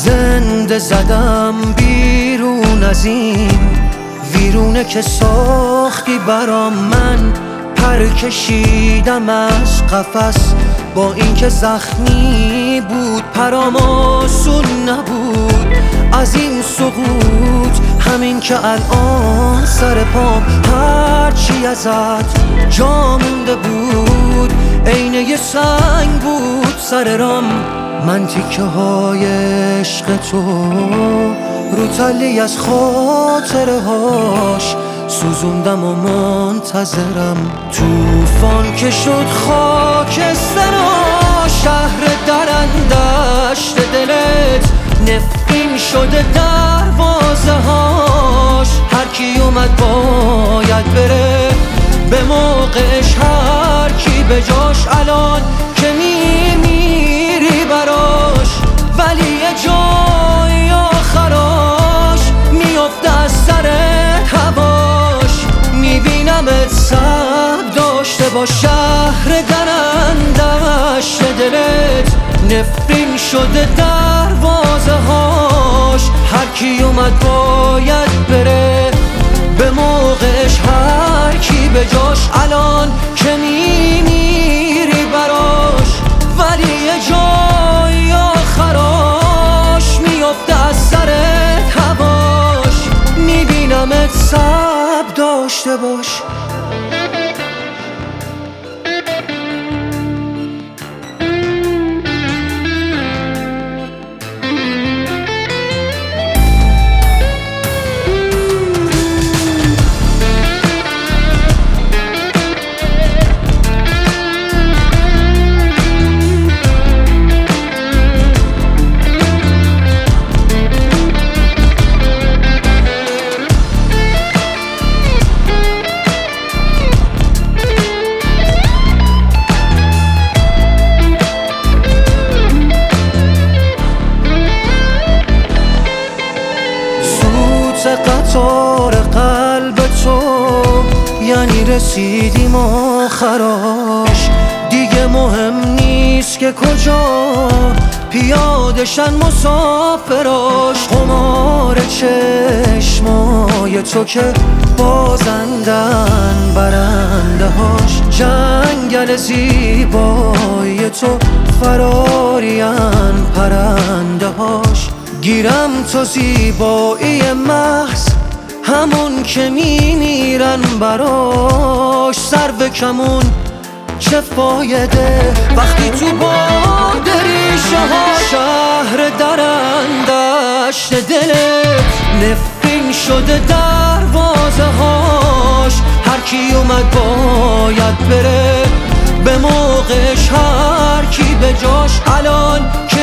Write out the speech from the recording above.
زنده زدم بیرون از این ویرونه که ساختی برام. من پر کشیدم از قفس با اینکه زخمی بود، پرام آسون نبود از این سقوط. همین که الان سر پام هرچی ازت جا مونده بود عین یه سنگ بود سر رام. من تیکه های عشق تو رو تلی از خاطره هاش سوزوندم و منتظرم. توفان که شد خاکسترا، شهر درندشت دلت نفرین شده دروازه هاش. هر کی اومد باید بره به موقعش، هر کی به جاش الان که میمیری براش. ولی یه جای آخراش میفته از سرت هواش. میبینمت سب داشته با شهر درندشت دلت نفرین شده دروازه هاش. هر کی اومد باید بره به موقعش، هر کی به جاش الان که میمیری براش. ولی یه جای آخراش میفته از سرت هواش. میبینمت سب داشته باش. قطار قلب تو یعنی رسیدیم آخراش. دیگه مهم نیست که کجا پیادشن مسافراش. خمار چشمای تو که بازندن برنده هاش. جنگل زیبای تو فرارین پرنده هاش. گیرم تو زیبایی محض همون که میمیرن براش. سر به کمون چه فایده وقتی تو باد ریشه ها. شهر درندشت دلت نفرین شده دروازه هاش. هر کی اومد باید بره به موقعش، هر کی به جاش الان